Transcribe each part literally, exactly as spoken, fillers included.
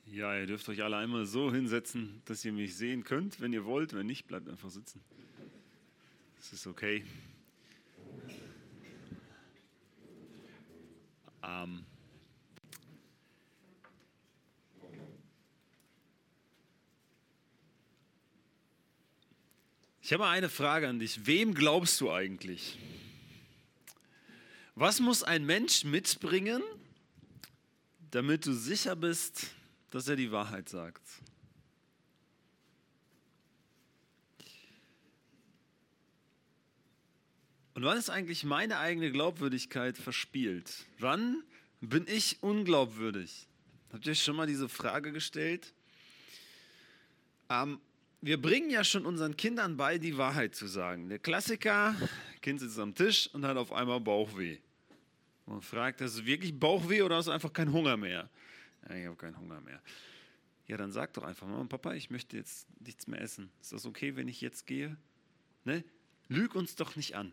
Ja, ihr dürft euch alle einmal so hinsetzen, dass ihr mich sehen könnt, wenn ihr wollt. Wenn nicht, bleibt einfach sitzen. Das ist okay. Ähm ich habe eine Frage an dich. Wem glaubst du eigentlich? Was muss ein Mensch mitbringen, damit du sicher bist, dass er die Wahrheit sagt? Und wann ist eigentlich meine eigene Glaubwürdigkeit verspielt? Wann bin ich unglaubwürdig? Habt ihr euch schon mal diese Frage gestellt? Ähm, wir bringen ja schon unseren Kindern bei, die Wahrheit zu sagen. Der Klassiker, Kind sitzt am Tisch und hat auf einmal Bauchweh. Man fragt, hast du wirklich Bauchweh oder hast du einfach keinen Hunger mehr? Ja, ich habe keinen Hunger mehr. Ja, dann sag doch einfach, Mama, Papa, ich möchte jetzt nichts mehr essen. Ist das okay, wenn ich jetzt gehe? Ne? Lüg uns doch nicht an.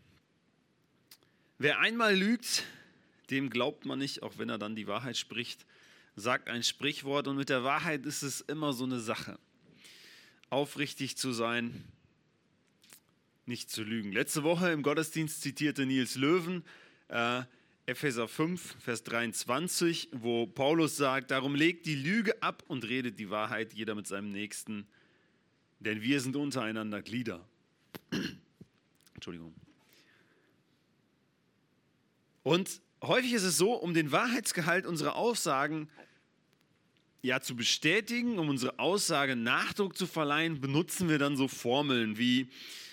Wer einmal lügt, dem glaubt man nicht, auch wenn er dann die Wahrheit spricht, sagt ein Sprichwort. Und mit der Wahrheit ist es immer so eine Sache. Aufrichtig zu sein, nicht zu lügen. Letzte Woche im Gottesdienst zitierte Nils Löwen äh, Epheser fünf, Vers dreiundzwanzig, wo Paulus sagt, darum legt die Lüge ab und redet die Wahrheit, jeder mit seinem Nächsten, denn wir sind untereinander Glieder. Entschuldigung. Und häufig ist es so, um den Wahrheitsgehalt unserer Aussagen ja, zu bestätigen, um unsere Aussage Nachdruck zu verleihen, benutzen wir dann so Formeln wie,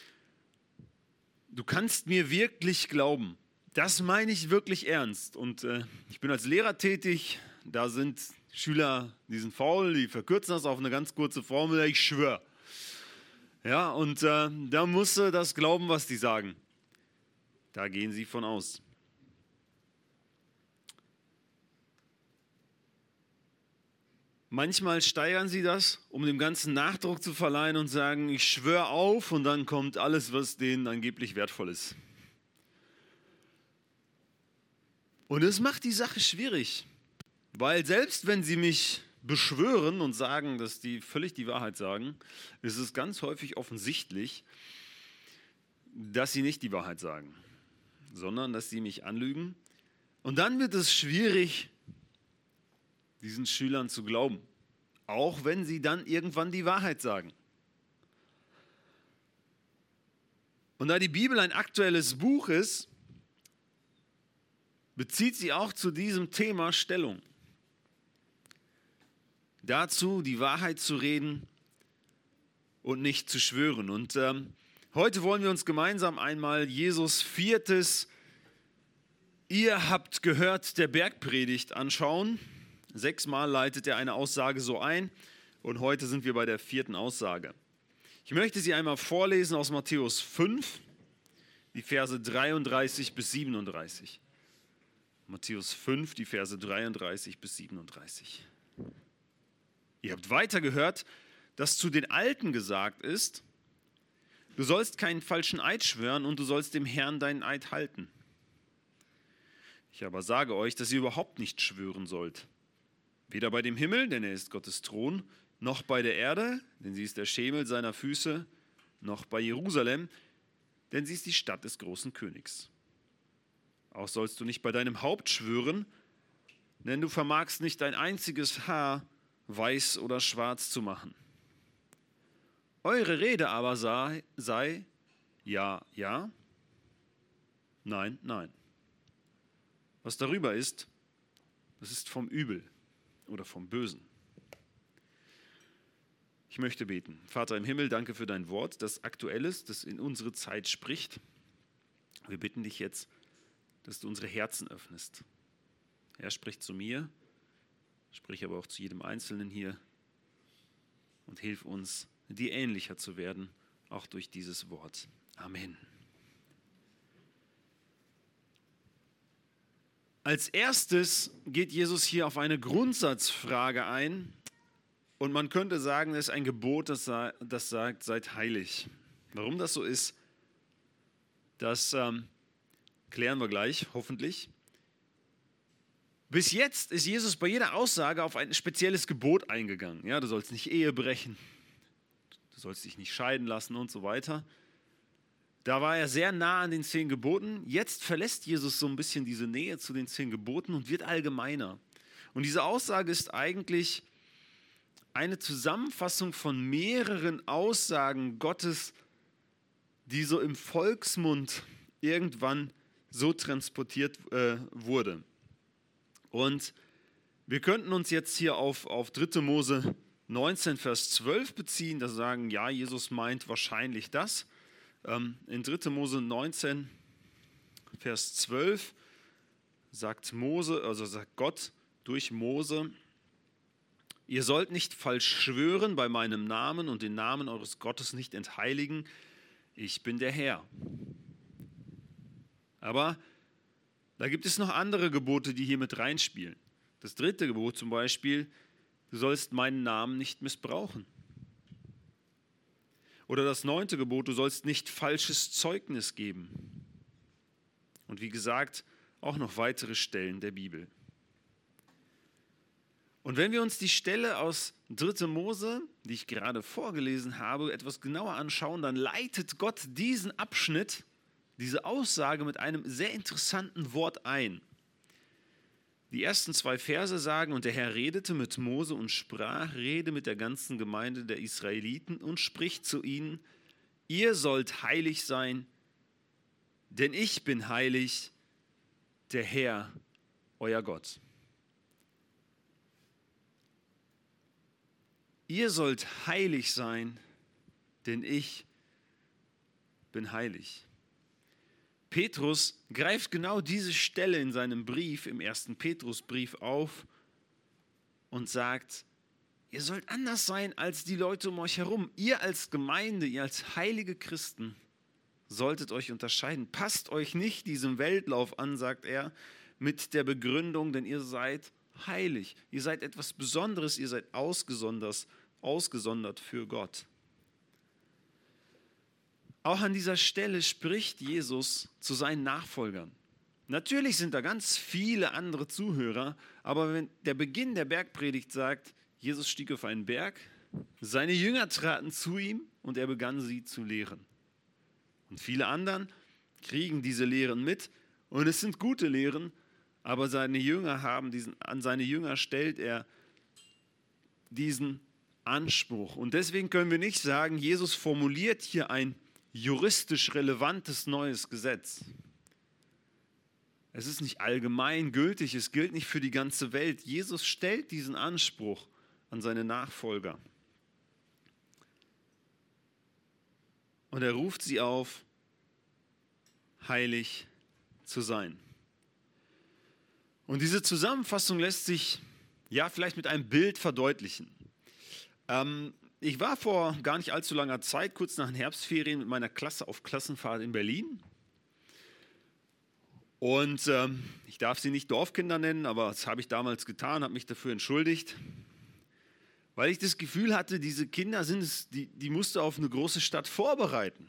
du kannst mir wirklich glauben. Das meine ich wirklich ernst. Und äh, ich bin als Lehrer tätig, da sind Schüler, die sind faul, die verkürzen das auf eine ganz kurze Formel, ich schwöre. Ja, und äh, da musst du das glauben, was die sagen. Da gehen sie von aus. Manchmal steigern sie das, um dem Ganzen Nachdruck zu verleihen und sagen, ich schwöre auf, und dann kommt alles, was denen angeblich wertvoll ist. Und es macht die Sache schwierig, weil selbst wenn sie mich beschwören und sagen, dass die völlig die Wahrheit sagen, ist es ganz häufig offensichtlich, dass sie nicht die Wahrheit sagen, sondern dass sie mich anlügen. Und dann wird es schwierig, diesen Schülern zu glauben, auch wenn sie dann irgendwann die Wahrheit sagen. Und da die Bibel ein aktuelles Buch ist, bezieht sie auch zu diesem Thema Stellung. Dazu, die Wahrheit zu reden und nicht zu schwören. Und ähm, heute wollen wir uns gemeinsam einmal Jesus viertes Ihr habt gehört der Bergpredigt anschauen. Sechsmal leitet er eine Aussage so ein und heute sind wir bei der vierten Aussage. Ich möchte sie einmal vorlesen aus Matthäus fünf, die Verse dreiunddreißig bis siebenunddreißig. Matthäus fünf, die Verse dreiunddreißig bis siebenunddreißig. Ihr habt weiter gehört, dass zu den Alten gesagt ist, du sollst keinen falschen Eid schwören und du sollst dem Herrn deinen Eid halten. Ich aber sage euch, dass ihr überhaupt nicht schwören sollt. Weder bei dem Himmel, denn er ist Gottes Thron, noch bei der Erde, denn sie ist der Schemel seiner Füße, noch bei Jerusalem, denn sie ist die Stadt des großen Königs. Auch sollst du nicht bei deinem Haupt schwören, denn du vermagst nicht ein einziges Haar weiß oder schwarz zu machen. Eure Rede aber sei, sei ja, ja, nein, nein. Was darüber ist, das ist vom Übel oder vom Bösen. Ich möchte beten. Vater im Himmel, danke für dein Wort, das aktuell ist, das in unsere Zeit spricht. Wir bitten dich jetzt, dass du unsere Herzen öffnest. Herr, sprich zu mir, sprich aber auch zu jedem Einzelnen hier und hilf uns, dir ähnlicher zu werden, auch durch dieses Wort. Amen. Als erstes geht Jesus hier auf eine Grundsatzfrage ein und man könnte sagen, es ist ein Gebot, das sagt, seid heilig. Warum das so ist, das ähm, klären wir gleich, hoffentlich. Bis jetzt ist Jesus bei jeder Aussage auf ein spezielles Gebot eingegangen. Ja, du sollst nicht Ehe brechen, du sollst dich nicht scheiden lassen und so weiter. Da war er sehr nah an den zehn Geboten. Jetzt verlässt Jesus so ein bisschen diese Nähe zu den zehn Geboten und wird allgemeiner. Und diese Aussage ist eigentlich eine Zusammenfassung von mehreren Aussagen Gottes, die so im Volksmund irgendwann so transportiert äh, wurde. Und wir könnten uns jetzt hier auf, auf dritte Mose neunzehn, Vers zwölf beziehen, da sagen, ja, Jesus meint wahrscheinlich das. Ähm, in dritte Mose neunzehn, Vers zwölf sagt Mose, also sagt Gott durch Mose, ihr sollt nicht falsch schwören bei meinem Namen und den Namen eures Gottes nicht entheiligen, ich bin der Herr. Aber da gibt es noch andere Gebote, die hier mit reinspielen. Das dritte Gebot zum Beispiel, du sollst meinen Namen nicht missbrauchen. Oder das neunte Gebot, du sollst nicht falsches Zeugnis geben. Und wie gesagt, auch noch weitere Stellen der Bibel. Und wenn wir uns die Stelle aus dritte Mose, die ich gerade vorgelesen habe, etwas genauer anschauen, dann leitet Gott diesen Abschnitt, diese Aussage mit einem sehr interessanten Wort ein. Die ersten zwei Verse sagen, und der Herr redete mit Mose und sprach, rede mit der ganzen Gemeinde der Israeliten und spricht zu ihnen, ihr sollt heilig sein, denn ich bin heilig, der Herr, euer Gott. Ihr sollt heilig sein, denn ich bin heilig. Petrus greift genau diese Stelle in seinem Brief, im ersten Petrusbrief auf und sagt, ihr sollt anders sein als die Leute um euch herum. Ihr als Gemeinde, ihr als heilige Christen solltet euch unterscheiden. Passt euch nicht diesem Weltlauf an, sagt er, mit der Begründung, denn ihr seid heilig. Ihr seid etwas Besonderes, ihr seid ausgesondert, ausgesondert für Gott. Auch an dieser Stelle spricht Jesus zu seinen Nachfolgern. Natürlich sind da ganz viele andere Zuhörer, aber wenn der Beginn der Bergpredigt sagt, Jesus stieg auf einen Berg, seine Jünger traten zu ihm und er begann sie zu lehren. Und viele anderen kriegen diese Lehren mit und es sind gute Lehren, aber seine Jünger haben diesen, an seine Jünger stellt er diesen Anspruch. Und deswegen können wir nicht sagen, Jesus formuliert hier ein juristisch relevantes neues Gesetz. Es ist nicht allgemein gültig, es gilt nicht für die ganze Welt. Jesus stellt diesen Anspruch an seine Nachfolger. Und er ruft sie auf, heilig zu sein. Und diese Zusammenfassung lässt sich ja vielleicht mit einem Bild verdeutlichen. Ähm, Ich war vor gar nicht allzu langer Zeit, kurz nach den Herbstferien, mit meiner Klasse auf Klassenfahrt in Berlin. Und ähm, ich darf sie nicht Dorfkinder nennen, aber das habe ich damals getan, habe mich dafür entschuldigt. Weil ich das Gefühl hatte, diese Kinder sind es, die, die musst du auf eine große Stadt vorbereiten.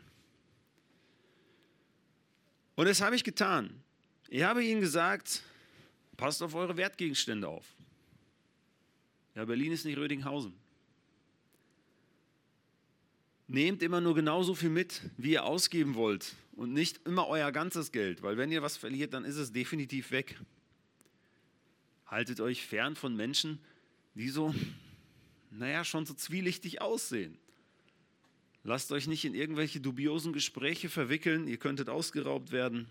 Und das habe ich getan. Ich habe ihnen gesagt, passt auf eure Wertgegenstände auf. Ja, Berlin ist nicht Rödinghausen. Nehmt immer nur genauso viel mit, wie ihr ausgeben wollt und nicht immer euer ganzes Geld, weil wenn ihr was verliert, dann ist es definitiv weg. Haltet euch fern von Menschen, die so, naja, schon so zwielichtig aussehen. Lasst euch nicht in irgendwelche dubiosen Gespräche verwickeln, ihr könntet ausgeraubt werden.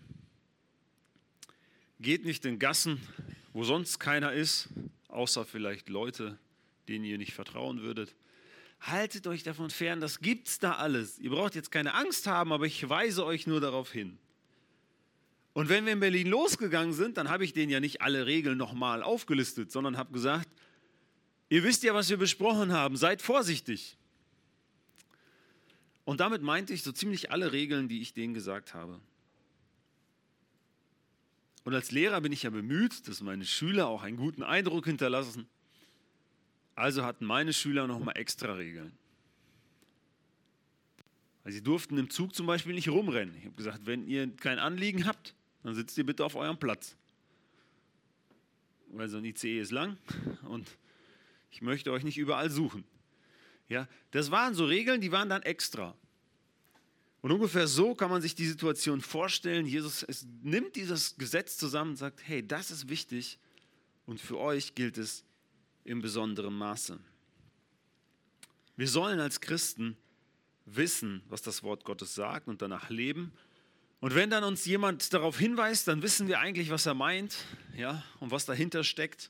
Geht nicht in Gassen, wo sonst keiner ist, außer vielleicht Leute, denen ihr nicht vertrauen würdet. Haltet euch davon fern, das gibt's da alles. Ihr braucht jetzt keine Angst haben, aber ich weise euch nur darauf hin. Und wenn wir in Berlin losgegangen sind, dann habe ich denen ja nicht alle Regeln nochmal aufgelistet, sondern habe gesagt, ihr wisst ja, was wir besprochen haben, seid vorsichtig. Und damit meinte ich so ziemlich alle Regeln, die ich denen gesagt habe. Und als Lehrer bin ich ja bemüht, dass meine Schüler auch einen guten Eindruck hinterlassen. Also hatten meine Schüler nochmal extra Regeln. Also sie durften im Zug zum Beispiel nicht rumrennen. Ich habe gesagt, wenn ihr kein Anliegen habt, dann sitzt ihr bitte auf eurem Platz. weil so ein I C E ist lang und ich möchte euch nicht überall suchen. Ja, das waren so Regeln, die waren dann extra. Und ungefähr so kann man sich die Situation vorstellen. Jesus es nimmt dieses Gesetz zusammen und sagt, hey, das ist wichtig und für euch gilt es in besonderem Maße. Wir sollen als Christen wissen, was das Wort Gottes sagt und danach leben. Und wenn dann uns jemand darauf hinweist, dann wissen wir eigentlich, was er meint, ja, und was dahinter steckt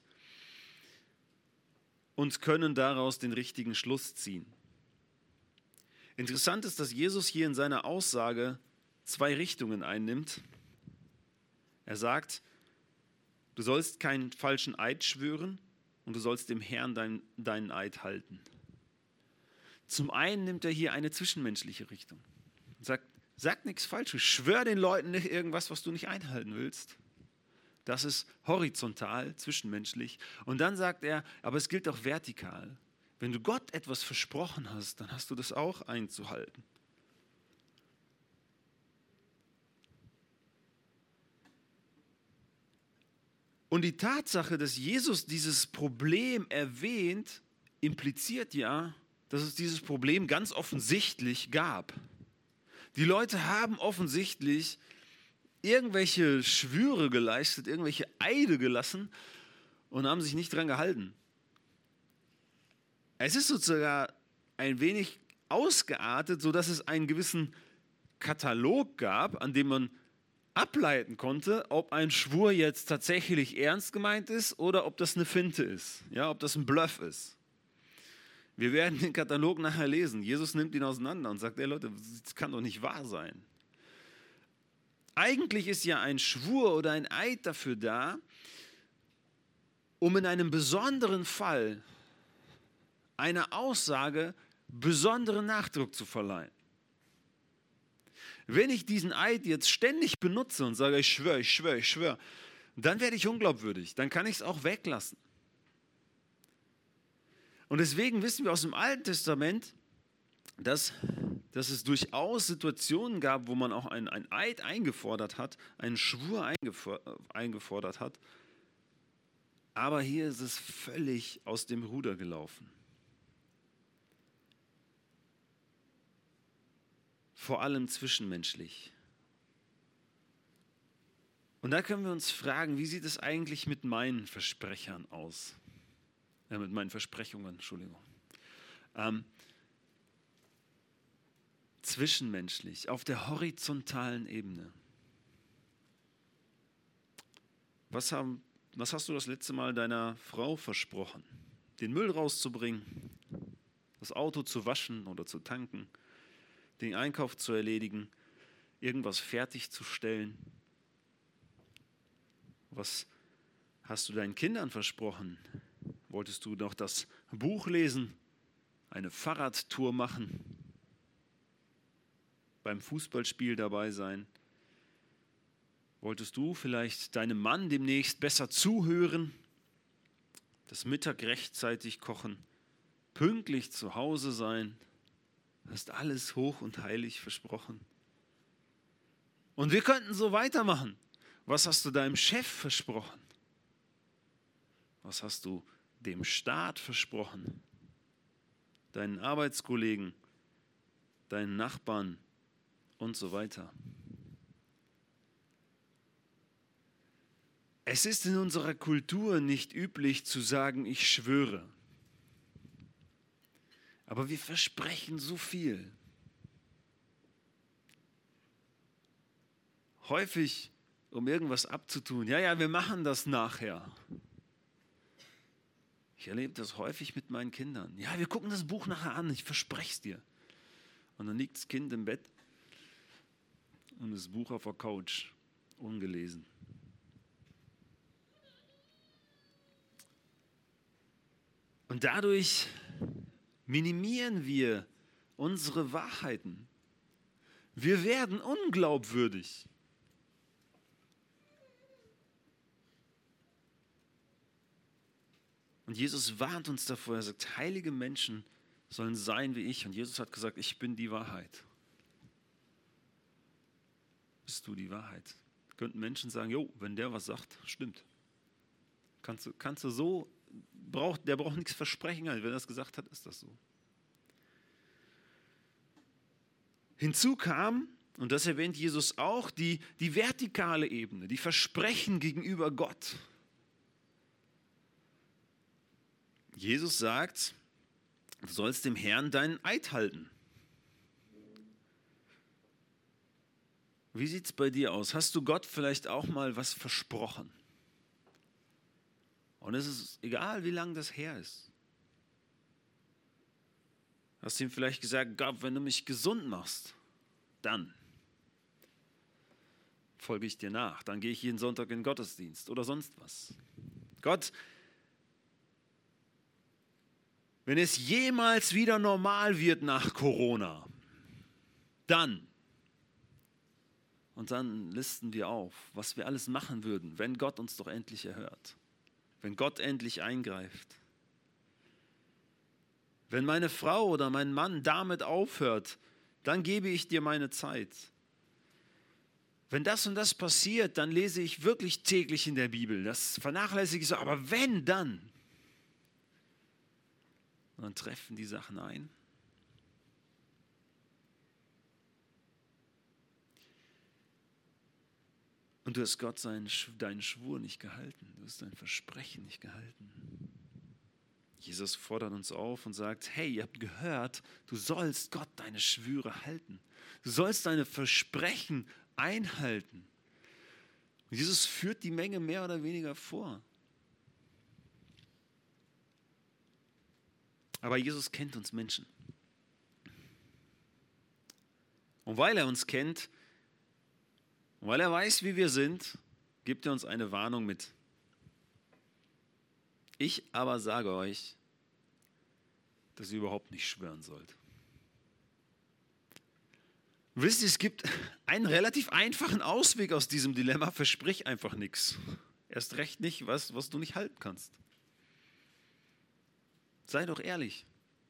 und können daraus den richtigen Schluss ziehen. Interessant ist, dass Jesus hier in seiner Aussage zwei Richtungen einnimmt. Er sagt, du sollst keinen falschen Eid schwören und du sollst dem Herrn dein, deinen Eid halten. Zum einen nimmt er hier eine zwischenmenschliche Richtung und sagt, sag nichts Falsches, schwör den Leuten nicht irgendwas, was du nicht einhalten willst. Das ist horizontal, zwischenmenschlich. Und dann sagt er, aber es gilt auch vertikal. Wenn du Gott etwas versprochen hast, dann hast du das auch einzuhalten. Und die Tatsache, dass Jesus dieses Problem erwähnt, impliziert ja, dass es dieses Problem ganz offensichtlich gab. Die Leute haben offensichtlich irgendwelche Schwüre geleistet, irgendwelche Eide gelassen und haben sich nicht dran gehalten. Es ist sogar ein wenig ausgeartet, sodass es einen gewissen Katalog gab, an dem man ableiten konnte, ob ein Schwur jetzt tatsächlich ernst gemeint ist oder ob das eine Finte ist, ja, ob das ein Bluff ist. Wir werden den Katalog nachher lesen. Jesus nimmt ihn auseinander und sagt, ey Leute, das kann doch nicht wahr sein. Eigentlich ist ja ein Schwur oder ein Eid dafür da, um in einem besonderen Fall einer Aussage besonderen Nachdruck zu verleihen. Wenn ich diesen Eid jetzt ständig benutze und sage, ich schwöre, ich schwöre, ich schwöre, dann werde ich unglaubwürdig, dann kann ich es auch weglassen. Und deswegen wissen wir aus dem Alten Testament, dass, dass es durchaus Situationen gab, wo man auch einen, einen Eid eingefordert hat, einen Schwur eingefordert hat, aber hier ist es völlig aus dem Ruder gelaufen. Vor allem zwischenmenschlich. Und da können wir uns fragen, wie sieht es eigentlich mit meinen Versprechern aus? Ja, mit meinen Versprechungen, Entschuldigung. Ähm, zwischenmenschlich, auf der horizontalen Ebene. Was, haben, was hast du das letzte Mal deiner Frau versprochen? Den Müll rauszubringen, das Auto zu waschen oder zu tanken, den Einkauf zu erledigen, irgendwas fertigzustellen. Was hast du deinen Kindern versprochen? Wolltest du noch das Buch lesen, eine Fahrradtour machen, beim Fußballspiel dabei sein? Wolltest du vielleicht deinem Mann demnächst besser zuhören, das Mittag rechtzeitig kochen, pünktlich zu Hause sein? Hast alles hoch und heilig versprochen. Und wir könnten so weitermachen. Was hast du deinem Chef versprochen? Was hast du dem Staat versprochen? Deinen Arbeitskollegen, deinen Nachbarn und so weiter. Es ist in unserer Kultur nicht üblich zu sagen, ich schwöre. Aber wir versprechen so viel. Häufig, um irgendwas abzutun. Ja, ja, wir machen das nachher. Ich erlebe das häufig mit meinen Kindern. Ja, wir gucken das Buch nachher an, ich verspreche es dir. Und dann liegt das Kind im Bett und das Buch auf der Couch, ungelesen. Und dadurch minimieren wir unsere Wahrheiten. Wir werden unglaubwürdig. Und Jesus warnt uns davor, er sagt, heilige Menschen sollen sein wie ich. Und Jesus hat gesagt, ich bin die Wahrheit. Bist du die Wahrheit? Könnten Menschen sagen, jo, wenn der was sagt, stimmt. Kannst du, kannst du so, braucht, der braucht nichts versprechen. Wenn er das gesagt hat, ist das so. Hinzu kam, und das erwähnt Jesus auch, die, die vertikale Ebene, die Versprechen gegenüber Gott. Jesus sagt, du sollst dem Herrn deinen Eid halten. Wie sieht es bei dir aus? Hast du Gott vielleicht auch mal was versprochen? Und es ist egal, wie lange das her ist. Hast du ihm vielleicht gesagt, Gott, wenn du mich gesund machst, dann folge ich dir nach. Dann gehe ich jeden Sonntag in den Gottesdienst oder sonst was. Gott, wenn es jemals wieder normal wird nach Corona, dann. Und dann listen wir auf, was wir alles machen würden, wenn Gott uns doch endlich erhört. Wenn Gott endlich eingreift. Wenn meine Frau oder mein Mann damit aufhört, dann gebe ich dir meine Zeit. Wenn das und das passiert, dann lese ich wirklich täglich in der Bibel. Das vernachlässige ich so, aber wenn, dann. Und dann treffen die Sachen ein. Und du hast Gott seinen, deinen Schwur nicht gehalten. Du hast dein Versprechen nicht gehalten. Jesus fordert uns auf und sagt, hey, ihr habt gehört, du sollst Gott deine Schwüre halten. Du sollst deine Versprechen einhalten. Und Jesus führt die Menge mehr oder weniger vor. Aber Jesus kennt uns Menschen. Und weil er uns kennt, und weil er weiß, wie wir sind, gibt er uns eine Warnung mit. Ich aber sage euch, dass ihr überhaupt nicht schwören sollt. Wisst ihr, es gibt einen relativ einfachen Ausweg aus diesem Dilemma. Versprich einfach nichts. Erst recht nicht, was, was du nicht halten kannst. Sei doch ehrlich.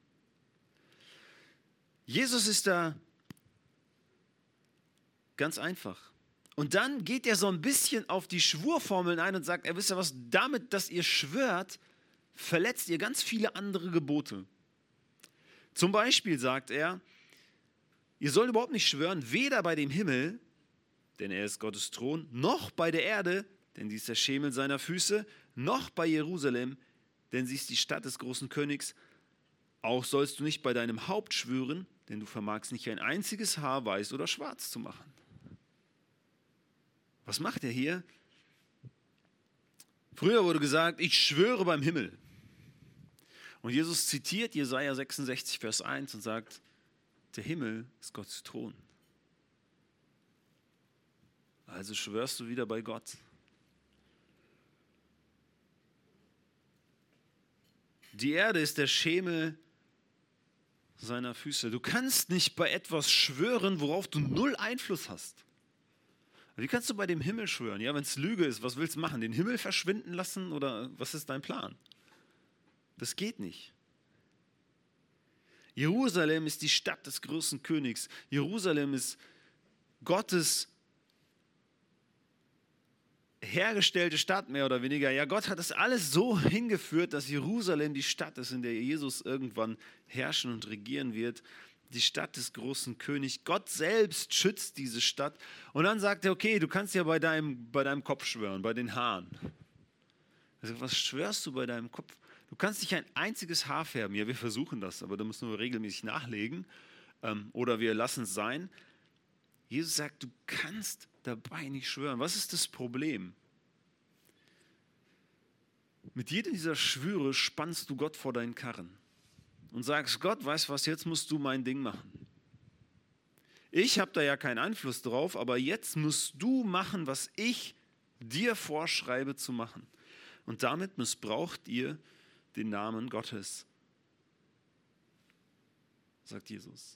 Jesus ist da ganz einfach. Und dann geht er so ein bisschen auf die Schwurformeln ein und sagt, er wisst ja was, damit, dass ihr schwört, verletzt ihr ganz viele andere Gebote. Zum Beispiel sagt er, ihr sollt überhaupt nicht schwören, weder bei dem Himmel, denn er ist Gottes Thron, noch bei der Erde, denn sie ist der Schemel seiner Füße, noch bei Jerusalem, denn sie ist die Stadt des großen Königs. Auch sollst du nicht bei deinem Haupt schwören, denn du vermagst nicht ein einziges Haar weiß oder schwarz zu machen. Was macht er hier? Früher wurde gesagt, ich schwöre beim Himmel. Und Jesus zitiert Jesaja sechsundsechzig, Vers eins und sagt, der Himmel ist Gottes Thron. Also schwörst du wieder bei Gott. Die Erde ist der Schemel seiner Füße. Du kannst nicht bei etwas schwören, worauf du null Einfluss hast. Wie kannst du bei dem Himmel schwören? Ja, wenn es Lüge ist, was willst du machen? Den Himmel verschwinden lassen oder was ist dein Plan? Das geht nicht. Jerusalem ist die Stadt des großen Königs. Jerusalem ist Gottes hergestellte Stadt, mehr oder weniger. Ja, Gott hat das alles so hingeführt, dass Jerusalem die Stadt ist, in der Jesus irgendwann herrschen und regieren wird. Die Stadt des großen Königs. Gott selbst schützt diese Stadt. Und dann sagt er, okay, du kannst ja bei deinem, bei deinem Kopf schwören, bei den Haaren. Also, was schwörst du bei deinem Kopf? Du kannst nicht ein einziges Haar färben. Ja, wir versuchen das, aber da müssen wir regelmäßig nachlegen. Ähm, oder wir lassen es sein. Jesus sagt, du kannst dabei nicht schwören. Was ist das Problem? Mit jedem dieser Schwüre spannst du Gott vor deinen Karren. Und sagst, Gott, weißt was, jetzt musst du mein Ding machen. Ich habe da ja keinen Einfluss drauf, aber jetzt musst du machen, was ich dir vorschreibe zu machen. Und damit missbraucht ihr den Namen Gottes, sagt Jesus.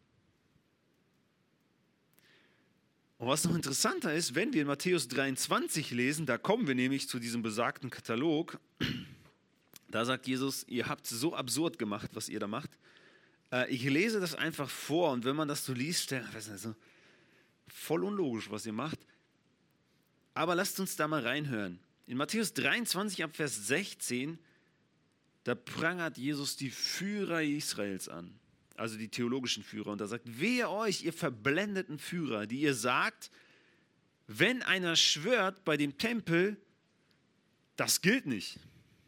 Und was noch interessanter ist, wenn wir in Matthäus dreiundzwanzig lesen, da kommen wir nämlich zu diesem besagten Katalog. Da sagt Jesus, ihr habt so absurd gemacht, was ihr da macht. Ich lese das einfach vor und wenn man das so liest, dann ist das so voll unlogisch, was ihr macht. Aber lasst uns da mal reinhören. In Matthäus dreiundzwanzig ab Vers sechzehn, da prangert Jesus die Führer Israels an, also die theologischen Führer. Und da sagt, wehe euch, ihr verblendeten Führer, die ihr sagt, wenn einer schwört bei dem Tempel, das gilt nicht.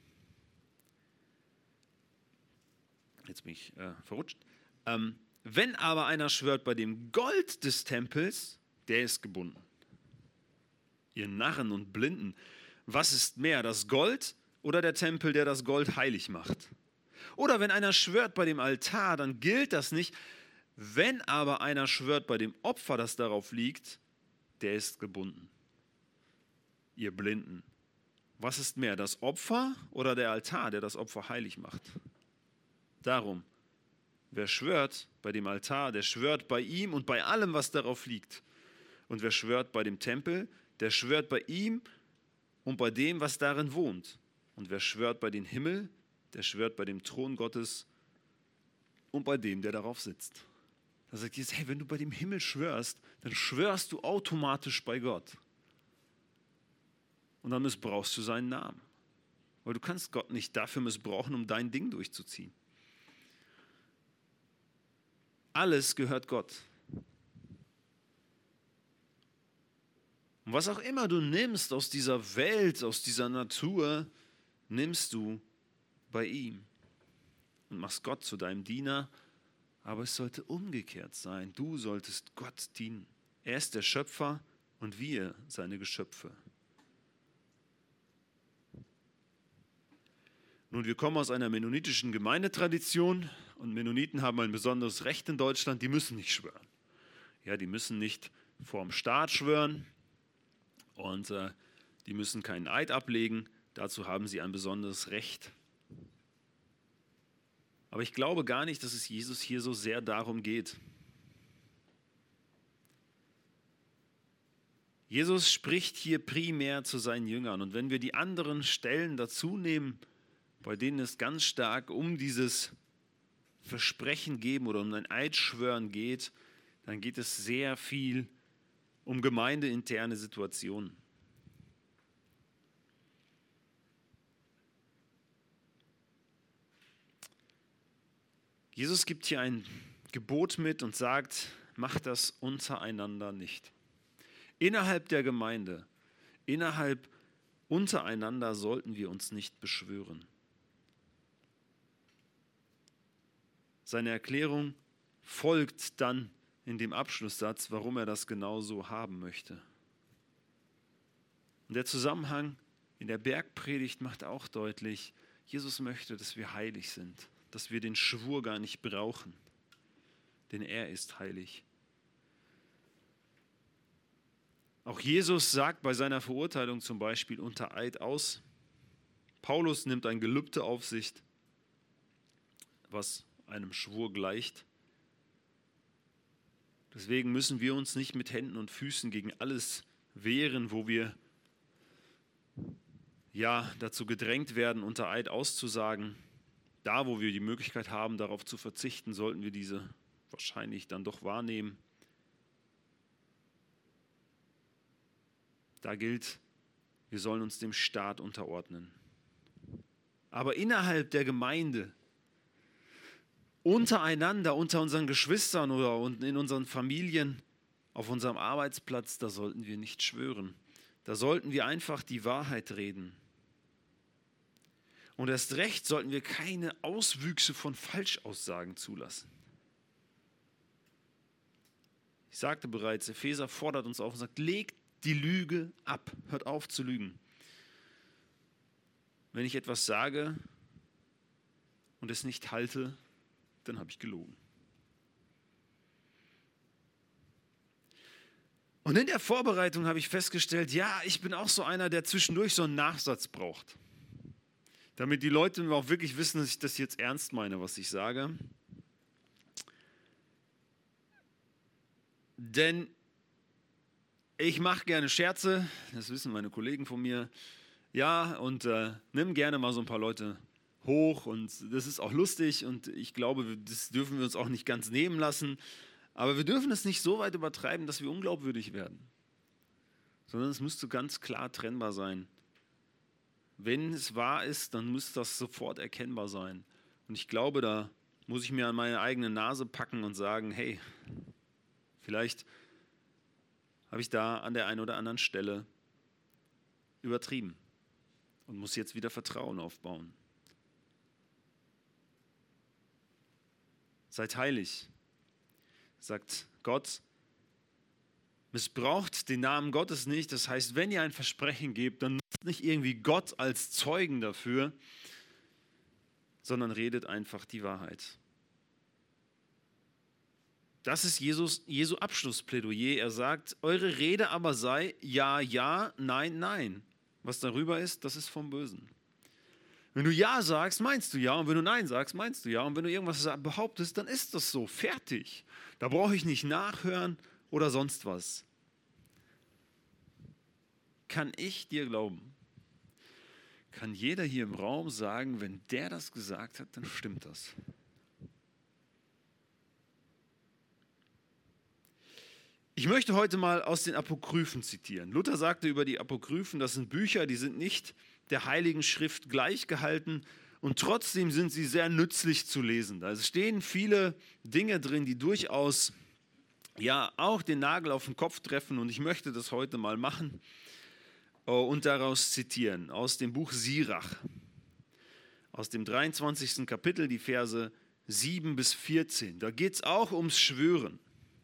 Jetzt bin ich äh, verrutscht. Ähm, wenn aber einer schwört bei dem Gold des Tempels, der ist gebunden. Ihr Narren und Blinden, was ist mehr, das Gold oder der Tempel, der das Gold heilig macht? Oder wenn einer schwört bei dem Altar, dann gilt das nicht. Wenn aber einer schwört bei dem Opfer, das darauf liegt, der ist gebunden. Ihr Blinden, was ist mehr, das Opfer oder der Altar, der das Opfer heilig macht? Darum, wer schwört bei dem Altar, der schwört bei ihm und bei allem, was darauf liegt. Und wer schwört bei dem Tempel, der schwört bei ihm und bei dem, was darin wohnt. Und wer schwört bei dem Himmel, der schwört bei dem Thron Gottes und bei dem, der darauf sitzt. Da sagt Jesus, hey, wenn du bei dem Himmel schwörst, dann schwörst du automatisch bei Gott. Und dann missbrauchst du seinen Namen. Weil du kannst Gott nicht dafür missbrauchen, um dein Ding durchzuziehen. Alles gehört Gott. Und was auch immer du nimmst aus dieser Welt, aus dieser Natur, nimmst du bei ihm und machst Gott zu deinem Diener. Aber es sollte umgekehrt sein. Du solltest Gott dienen. Er ist der Schöpfer und wir seine Geschöpfe. Nun, wir kommen aus einer mennonitischen Gemeindetradition und Mennoniten haben ein besonderes Recht in Deutschland, die müssen nicht schwören. Ja, die müssen nicht vorm Staat schwören und äh, die müssen keinen Eid ablegen. Dazu haben sie ein besonderes Recht. Aber ich glaube gar nicht, dass es Jesus hier so sehr darum geht. Jesus spricht hier primär zu seinen Jüngern. Und wenn wir die anderen Stellen dazu nehmen, bei denen es ganz stark um dieses Versprechen geben oder um ein Eidschwören geht, dann geht es sehr viel um gemeindeinterne Situationen. Jesus gibt hier ein Gebot mit und sagt, macht das untereinander nicht. Innerhalb der Gemeinde, innerhalb untereinander sollten wir uns nicht beschwören. Seine Erklärung folgt dann in dem Abschlusssatz, warum er das genau so haben möchte. Und der Zusammenhang in der Bergpredigt macht auch deutlich, Jesus möchte, dass wir heilig sind, dass wir den Schwur gar nicht brauchen, denn er ist heilig. Auch Jesus sagt bei seiner Verurteilung zum Beispiel unter Eid aus. Paulus nimmt ein Gelübde auf sich, was einem Schwur gleicht. Deswegen müssen wir uns nicht mit Händen und Füßen gegen alles wehren, wo wir ja dazu gedrängt werden, unter Eid auszusagen. Da, wo wir die Möglichkeit haben, darauf zu verzichten, sollten wir diese wahrscheinlich dann doch wahrnehmen. Da gilt, wir sollen uns dem Staat unterordnen. Aber innerhalb der Gemeinde, untereinander, unter unseren Geschwistern oder in unseren Familien, auf unserem Arbeitsplatz, da sollten wir nicht schwören. Da sollten wir einfach die Wahrheit reden. Und erst recht sollten wir keine Auswüchse von Falschaussagen zulassen. Ich sagte bereits, Epheser fordert uns auf und sagt, legt die Lüge ab, hört auf zu lügen. Wenn ich etwas sage und es nicht halte, dann habe ich gelogen. Und in der Vorbereitung habe ich festgestellt, ja, ich bin auch so einer, der zwischendurch so einen Nachsatz braucht. Damit die Leute auch wirklich wissen, dass ich das jetzt ernst meine, was ich sage. Denn ich mache gerne Scherze, das wissen meine Kollegen von mir. Ja, und äh, nimm gerne mal so ein paar Leute hoch und das ist auch lustig und ich glaube, das dürfen wir uns auch nicht ganz nehmen lassen. Aber wir dürfen es nicht so weit übertreiben, dass wir unglaubwürdig werden. Sondern es müsste ganz klar trennbar sein. wenn es wahr ist, dann muss das sofort erkennbar sein. Und ich glaube, da muss ich mir an meine eigene Nase packen und sagen, hey, vielleicht habe ich da an der einen oder anderen Stelle übertrieben und muss jetzt wieder Vertrauen aufbauen. Seid heilig, sagt Gott. Missbraucht den Namen Gottes nicht. Das heißt, wenn ihr ein Versprechen gebt, dann nutzt nicht irgendwie Gott als Zeugen dafür, sondern redet einfach die Wahrheit. Das ist Jesus, Jesu Abschlussplädoyer. Er sagt, eure Rede aber sei ja, ja, nein, nein. Was darüber ist, das ist vom Bösen. Wenn du ja sagst, meinst du ja. Und wenn du nein sagst, meinst du ja. Und wenn du irgendwas behauptest, dann ist das so. Fertig. Da brauche ich nicht nachhören oder sonst was. Kann ich dir glauben? Kann jeder hier im Raum sagen, wenn der das gesagt hat, dann stimmt das. Ich möchte heute mal aus den Apokryphen zitieren. Luther sagte über die Apokryphen, das sind Bücher, die sind nicht der Heiligen Schrift gleichgehalten und trotzdem sind sie sehr nützlich zu lesen. Da stehen viele Dinge drin, die durchaus ja auch den Nagel auf den Kopf treffen und ich möchte das heute mal machen und daraus zitieren, aus dem Buch Sirach, aus dem dreiundzwanzigsten Kapitel, die Verse sieben bis vierzehn. Da geht es auch ums Schwören.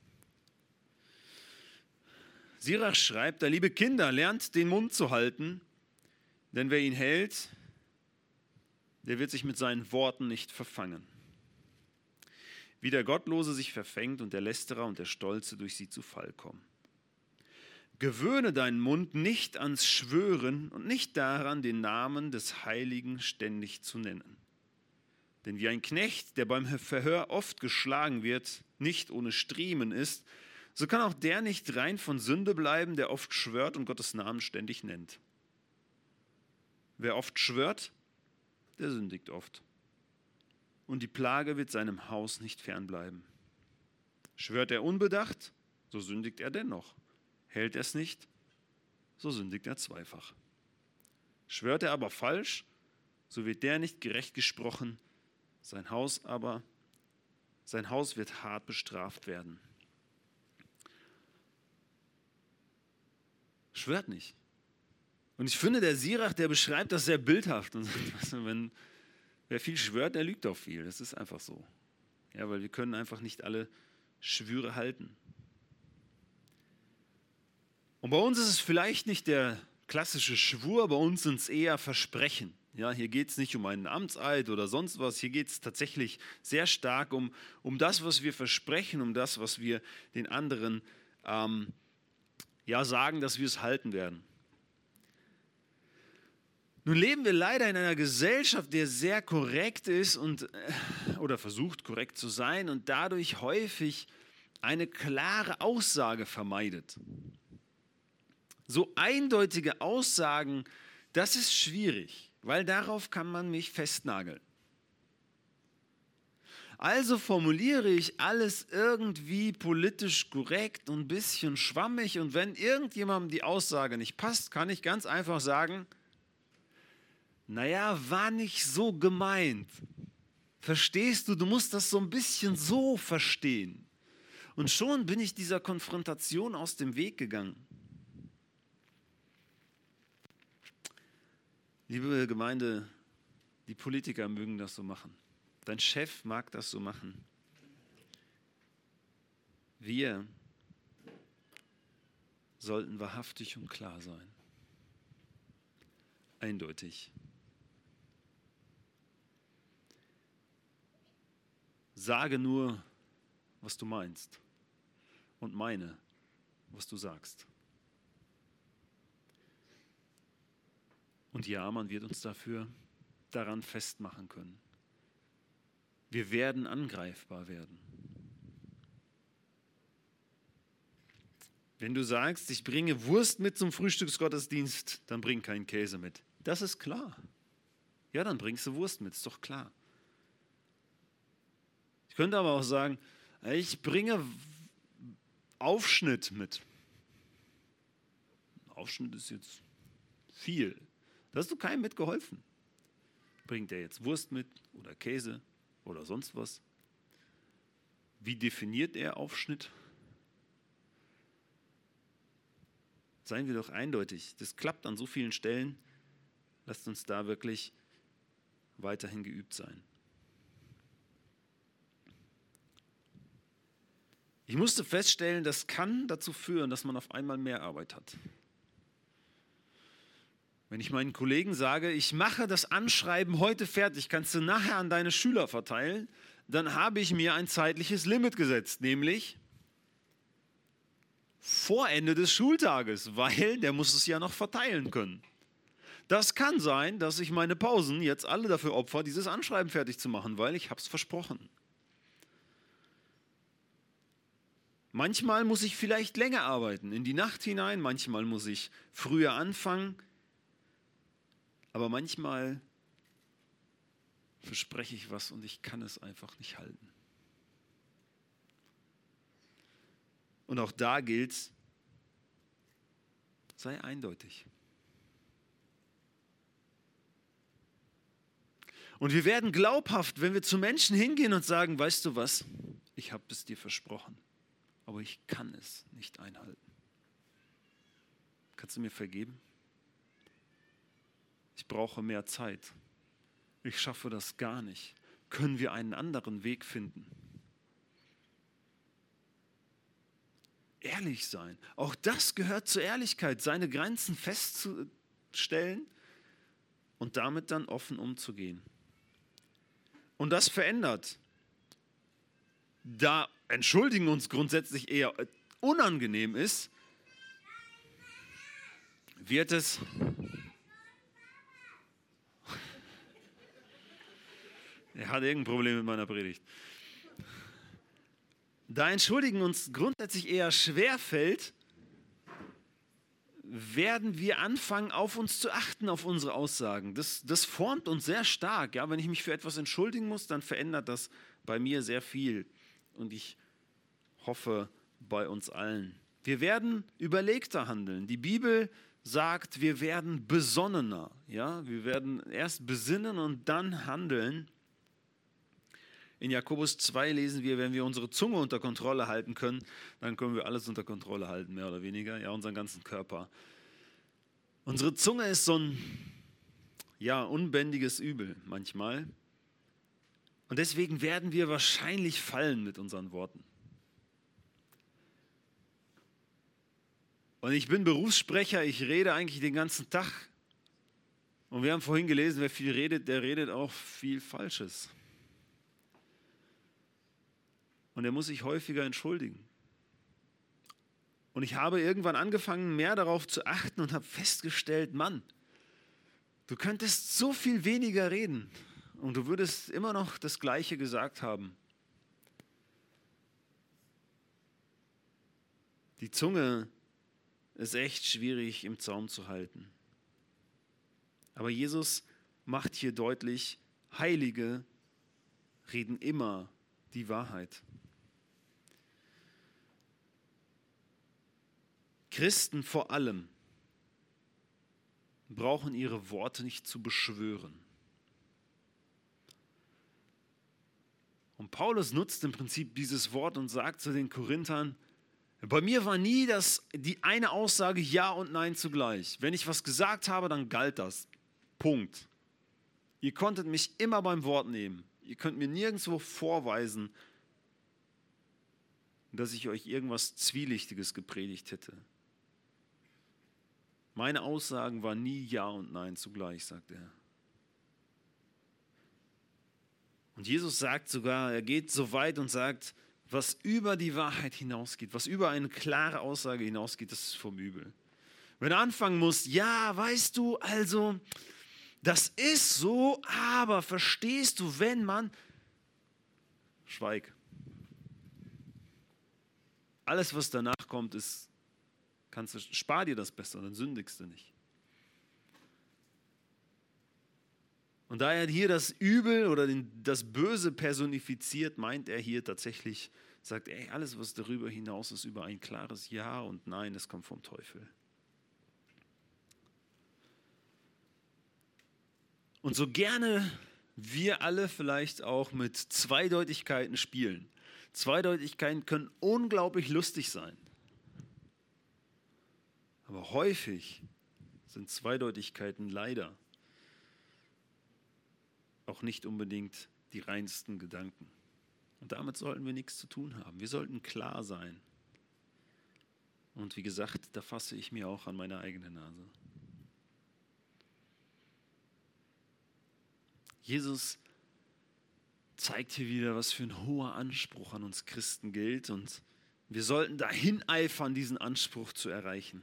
Sirach schreibt, da liebe Kinder, lernt den Mund zu halten, denn wer ihn hält, der wird sich mit seinen Worten nicht verfangen. Wie der Gottlose sich verfängt und der Lästerer und der Stolze durch sie zu Fall kommen. Gewöhne deinen Mund nicht ans Schwören und nicht daran, den Namen des Heiligen ständig zu nennen. Denn wie ein Knecht, der beim Verhör oft geschlagen wird, nicht ohne Striemen ist, so kann auch der nicht rein von Sünde bleiben, der oft schwört und Gottes Namen ständig nennt. Wer oft schwört, der sündigt oft. Und die Plage wird seinem Haus nicht fernbleiben. Schwört er unbedacht, so sündigt er dennoch. Hält er es nicht, so sündigt er zweifach. Schwört er aber falsch, so wird der nicht gerecht gesprochen, sein Haus aber, sein Haus wird hart bestraft werden. Schwört nicht. Und ich finde, der Sirach, der beschreibt das sehr bildhaft. Und sagt, wenn wer viel schwört, der lügt auch viel. Das ist einfach so. Ja, weil wir können einfach nicht alle Schwüre halten. Und bei uns ist es vielleicht nicht der klassische Schwur, bei uns sind es eher Versprechen. Ja, hier geht es nicht um einen Amtseid oder sonst was. Hier geht es tatsächlich sehr stark um, um das, was wir versprechen, um das, was wir den anderen ähm, ja, sagen, dass wir es halten werden. Nun leben wir leider in einer Gesellschaft, die sehr korrekt ist und, oder versucht korrekt zu sein und dadurch häufig eine klare Aussage vermeidet. So eindeutige Aussagen, das ist schwierig, weil darauf kann man mich festnageln. Also formuliere ich alles irgendwie politisch korrekt und ein bisschen schwammig und wenn irgendjemandem die Aussage nicht passt, kann ich ganz einfach sagen, naja, war nicht so gemeint. Verstehst du, du musst das so ein bisschen so verstehen. Und schon bin ich dieser Konfrontation aus dem Weg gegangen. Liebe Gemeinde, die Politiker mögen das so machen. Dein Chef mag das so machen. Wir sollten wahrhaftig und klar sein. Eindeutig. Sage nur, was du meinst und meine, was du sagst. Und ja, man wird uns dafür daran festmachen können. Wir werden angreifbar werden. Wenn du sagst, ich bringe Wurst mit zum Frühstücksgottesdienst, dann bring keinen Käse mit. Das ist klar. Ja, dann bringst du Wurst mit, ist doch klar. Ich könnte aber auch sagen, ich bringe Aufschnitt mit. Aufschnitt ist jetzt viel. Da hast du keinem mitgeholfen. Bringt er jetzt Wurst mit oder Käse oder sonst was? Wie definiert er Aufschnitt? Seien wir doch eindeutig. Das klappt an so vielen Stellen. Lasst uns da wirklich weiterhin geübt sein. Ich musste feststellen, das kann dazu führen, dass man auf einmal mehr Arbeit hat. Wenn ich meinen Kollegen sage, ich mache das Anschreiben heute fertig, kannst du nachher an deine Schüler verteilen, dann habe ich mir ein zeitliches Limit gesetzt, nämlich vor Ende des Schultages, weil der muss es ja noch verteilen können. Das kann sein, dass ich meine Pausen jetzt alle dafür opfer, dieses Anschreiben fertig zu machen, weil ich habe es versprochen. Manchmal muss ich vielleicht länger arbeiten, in die Nacht hinein, manchmal muss ich früher anfangen, aber manchmal verspreche ich was und ich kann es einfach nicht halten. Und auch da gilt, sei eindeutig. Und wir werden glaubhaft, wenn wir zu Menschen hingehen und sagen, weißt du was, ich habe es dir versprochen, aber ich kann es nicht einhalten. Kannst du mir vergeben? Ich brauche mehr Zeit. Ich schaffe das gar nicht. Können wir einen anderen Weg finden? Ehrlich sein. Auch das gehört zur Ehrlichkeit, seine Grenzen festzustellen und damit dann offen umzugehen. Und das verändert. Da Entschuldigen uns grundsätzlich eher unangenehm ist, wird es er hat irgendein Problem mit meiner Predigt. Da Entschuldigen uns grundsätzlich eher schwer fällt, werden wir anfangen, auf uns zu achten, auf unsere Aussagen. Das, das formt uns sehr stark. Ja? Wenn ich mich für etwas entschuldigen muss, dann verändert das bei mir sehr viel. Und ich hoffe, bei uns allen. Wir werden überlegter handeln. Die Bibel sagt, wir werden besonnener. Ja? Wir werden erst besinnen und dann handeln. In Jakobus zwei lesen wir, wenn wir unsere Zunge unter Kontrolle halten können, dann können wir alles unter Kontrolle halten, mehr oder weniger, ja, unseren ganzen Körper. Unsere Zunge ist so ein, ja, unbändiges Übel manchmal. Und deswegen werden wir wahrscheinlich fallen mit unseren Worten. Und ich bin Berufssprecher, ich rede eigentlich den ganzen Tag. Und wir haben vorhin gelesen, wer viel redet, der redet auch viel Falsches. Und er muss sich häufiger entschuldigen. Und ich habe irgendwann angefangen, mehr darauf zu achten und habe festgestellt, Mann, du könntest so viel weniger reden und du würdest immer noch das Gleiche gesagt haben. Die Zunge ist echt schwierig im Zaum zu halten. Aber Jesus macht hier deutlich, Heilige reden immer die Wahrheit. Christen vor allem brauchen ihre Worte nicht zu beschwören. Und Paulus nutzt im Prinzip dieses Wort und sagt zu den Korinthern, bei mir war nie das, die eine Aussage Ja und Nein zugleich. Wenn ich was gesagt habe, dann galt das. Punkt. Ihr konntet mich immer beim Wort nehmen. Ihr könnt mir nirgendwo vorweisen, dass ich euch irgendwas Zwielichtiges gepredigt hätte. Meine Aussagen waren nie Ja und Nein zugleich, sagt er. Und Jesus sagt sogar, er geht so weit und sagt, was über die Wahrheit hinausgeht, was über eine klare Aussage hinausgeht, das ist vom Übel. Wenn er anfangen muss, ja, weißt du, also, das ist so, aber verstehst du, wenn man, schweig. Alles, was danach kommt, ist, kannst du, spar dir das besser, dann sündigst du nicht. Und da er hier das Übel oder den, das Böse personifiziert, meint er hier tatsächlich, sagt, ey, alles, was darüber hinaus ist, über ein klares Ja und Nein, das kommt vom Teufel. Und so gerne wir alle vielleicht auch mit Zweideutigkeiten spielen. Zweideutigkeiten können unglaublich lustig sein. Aber häufig sind Zweideutigkeiten leider auch nicht unbedingt die reinsten Gedanken. Und damit sollten wir nichts zu tun haben. Wir sollten klar sein. Und wie gesagt, da fasse ich mir auch an meine eigene Nase. Jesus zeigt hier wieder, was für ein hoher Anspruch an uns Christen gilt. Und wir sollten dahin eifern, diesen Anspruch zu erreichen.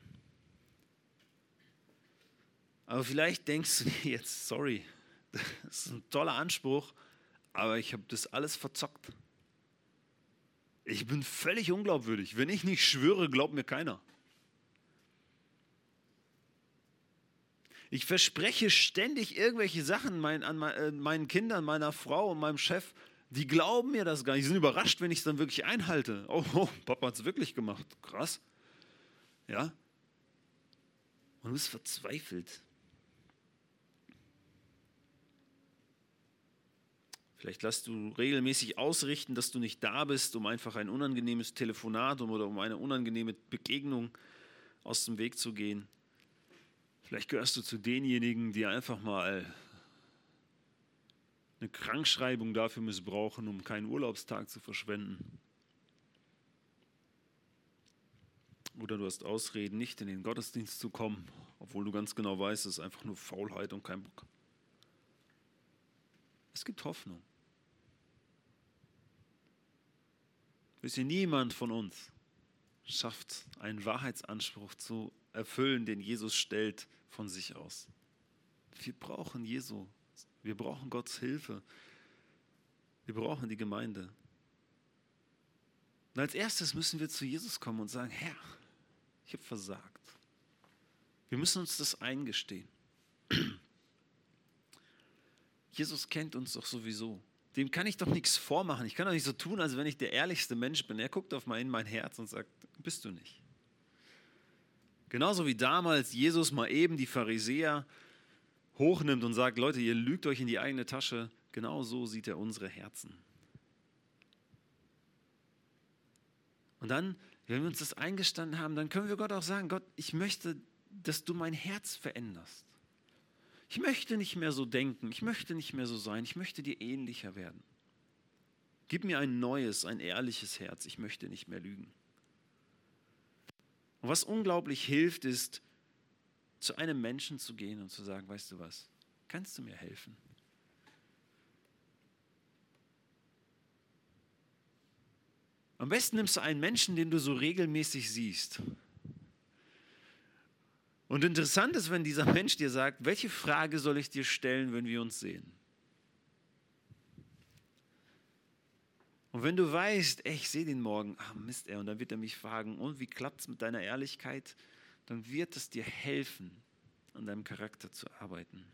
Aber vielleicht denkst du dir jetzt, sorry, das ist ein toller Anspruch, aber ich habe das alles verzockt. Ich bin völlig unglaubwürdig. Wenn ich nicht schwöre, glaubt mir keiner. Ich verspreche ständig irgendwelche Sachen mein, an mein, äh, meinen Kindern, meiner Frau und meinem Chef. Die glauben mir das gar nicht. Die sind überrascht, wenn ich es dann wirklich einhalte. Oh, oh Papa hat es wirklich gemacht. Krass. Ja. Und du bist verzweifelt. Vielleicht lässt du regelmäßig ausrichten, dass du nicht da bist, um einfach ein unangenehmes Telefonat oder um eine unangenehme Begegnung aus dem Weg zu gehen. Vielleicht gehörst du zu denjenigen, die einfach mal eine Krankschreibung dafür missbrauchen, um keinen Urlaubstag zu verschwenden. Oder du hast Ausreden, nicht in den Gottesdienst zu kommen, obwohl du ganz genau weißt, es ist einfach nur Faulheit und kein Bock. Es gibt Hoffnung. Wisst ihr, niemand von uns schafft einen Wahrheitsanspruch zu erfüllen, den Jesus stellt von sich aus. Wir brauchen Jesu. Wir brauchen Gottes Hilfe. Wir brauchen die Gemeinde. Und als erstes müssen wir zu Jesus kommen und sagen, Herr, ich habe versagt. Wir müssen uns das eingestehen. Jesus kennt uns doch sowieso. Dem kann ich doch nichts vormachen. Ich kann doch nicht so tun, als wenn ich der ehrlichste Mensch bin. Er guckt auf mein, in mein Herz und sagt, bist du nicht. Genauso wie damals Jesus mal eben die Pharisäer hochnimmt und sagt, Leute, ihr lügt euch in die eigene Tasche. Genau so sieht er unsere Herzen. Und dann, wenn wir uns das eingestanden haben, dann können wir Gott auch sagen, Gott, ich möchte, dass du mein Herz veränderst. Ich möchte nicht mehr so denken, ich möchte nicht mehr so sein, ich möchte dir ähnlicher werden. Gib mir ein neues, ein ehrliches Herz, ich möchte nicht mehr lügen. Und was unglaublich hilft, ist, zu einem Menschen zu gehen und zu sagen, weißt du was, kannst du mir helfen? Am besten nimmst du einen Menschen, den du so regelmäßig siehst. Und interessant ist, wenn dieser Mensch dir sagt, welche Frage soll ich dir stellen, wenn wir uns sehen? Und wenn du weißt, ey, ich sehe den morgen, ach Mist, ey, und dann wird er mich fragen, und wie klappt es mit deiner Ehrlichkeit? Dann wird es dir helfen, an deinem Charakter zu arbeiten.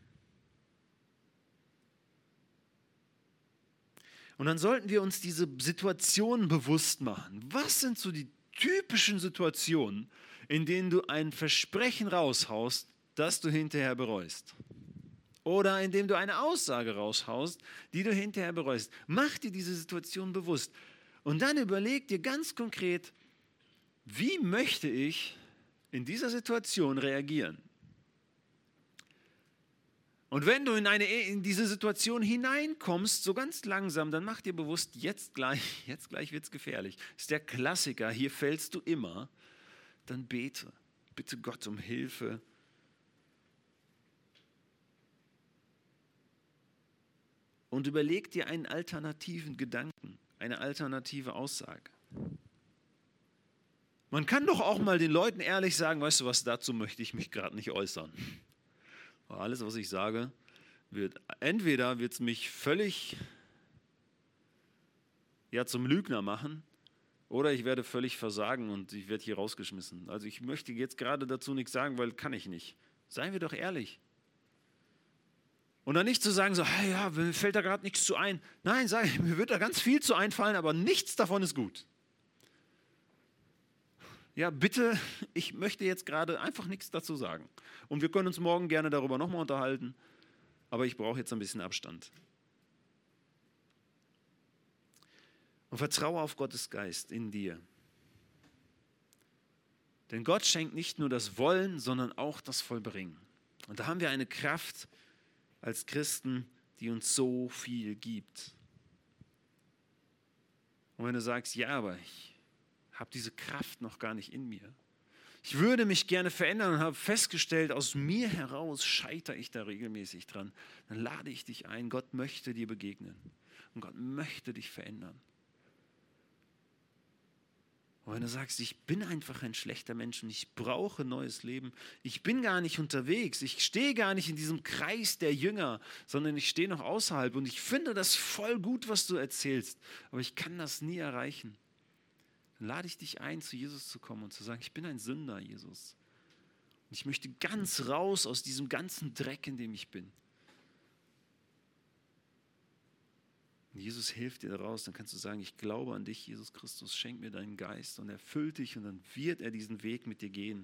Und dann sollten wir uns diese Situationen bewusst machen. Was sind so die typischen Situationen, in denen du ein Versprechen raushaust, das du hinterher bereust? Oder indem du eine Aussage raushaust, die du hinterher bereust. Mach dir diese Situation bewusst. Und dann überleg dir ganz konkret, wie möchte ich in dieser Situation reagieren? Und wenn du in, eine, in diese Situation hineinkommst, so ganz langsam, dann mach dir bewusst, jetzt gleich, jetzt gleich wird es gefährlich. Das ist der Klassiker, hier fällst du immer. Dann bete. Bitte Gott um Hilfe. Und überleg dir einen alternativen Gedanken, eine alternative Aussage. Man kann doch auch mal den Leuten ehrlich sagen, weißt du was, dazu möchte ich mich gerade nicht äußern. Alles, was ich sage, wird, entweder wird es mich völlig ja, zum Lügner machen, oder ich werde völlig versagen und ich werde hier rausgeschmissen. Also ich möchte jetzt gerade dazu nichts sagen, weil kann ich nicht. Seien wir doch ehrlich. Und dann nicht zu sagen, so, hey, ja, mir fällt da gerade nichts zu ein. Nein, sag ich, mir wird da ganz viel zu einfallen, aber nichts davon ist gut. Ja, bitte, ich möchte jetzt gerade einfach nichts dazu sagen. Und wir können uns morgen gerne darüber nochmal unterhalten. aber ich brauche jetzt ein bisschen Abstand. Und vertraue auf Gottes Geist in dir. Denn Gott schenkt nicht nur das Wollen, sondern auch das Vollbringen. Und da haben wir eine Kraft als Christen, die uns so viel gibt. Und wenn du sagst, ja, aber ich habe diese Kraft noch gar nicht in mir. Ich würde mich gerne verändern und habe festgestellt, aus mir heraus scheitere ich da regelmäßig dran. Dann lade ich dich ein, Gott möchte dir begegnen. Und Gott möchte dich verändern. Und wenn du sagst, ich bin einfach ein schlechter Mensch und ich brauche neues Leben, ich bin gar nicht unterwegs, ich stehe gar nicht in diesem Kreis der Jünger, sondern ich stehe noch außerhalb und ich finde das voll gut, was du erzählst, aber ich kann das nie erreichen. Dann lade ich dich ein, zu Jesus zu kommen und zu sagen, ich bin ein Sünder, Jesus. Und ich möchte ganz raus aus diesem ganzen Dreck, in dem ich bin. Und Jesus hilft dir daraus, dann kannst du sagen, ich glaube an dich, Jesus Christus, schenk mir deinen Geist und erfüll dich und dann wird er diesen Weg mit dir gehen.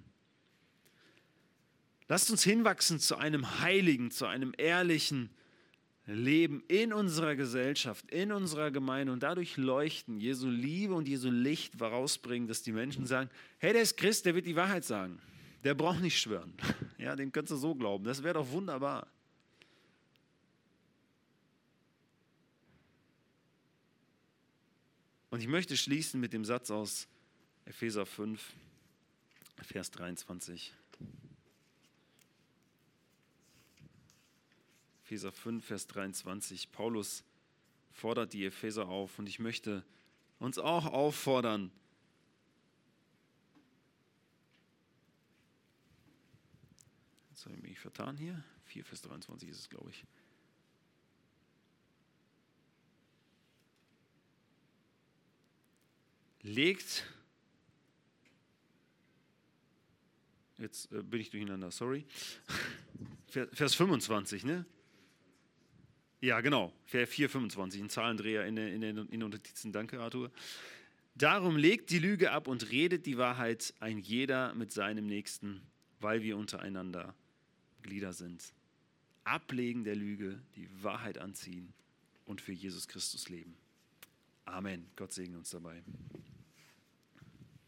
Lasst uns hinwachsen zu einem heiligen, zu einem ehrlichen Leben in unserer Gesellschaft, in unserer Gemeinde und dadurch leuchten, Jesu Liebe und Jesu Licht herausbringen, dass die Menschen sagen, hey, der ist Christ, der wird die Wahrheit sagen. Der braucht nicht schwören. Ja, dem kannst du so glauben. Das wäre doch wunderbar. Und ich möchte schließen mit dem Satz aus Epheser fünf, Vers dreiundzwanzig. Epheser fünf, Vers dreiundzwanzig. Paulus fordert die Epheser auf und ich möchte uns auch auffordern, jetzt habe ich mich vertan hier, vier, Vers dreiundzwanzig ist es, glaube ich. Legt, jetzt äh, bin ich durcheinander, sorry, Vers fünfundzwanzig, ne? Ja, genau, Vers vier, fünfundzwanzig, ein Zahlendreher in den, in den, in den Notizen, danke Arthur. Darum legt die Lüge ab und redet die Wahrheit, ein jeder mit seinem Nächsten, weil wir untereinander Glieder sind. Ablegen der Lüge, die Wahrheit anziehen und für Jesus Christus leben. Amen. Gott segne uns dabei.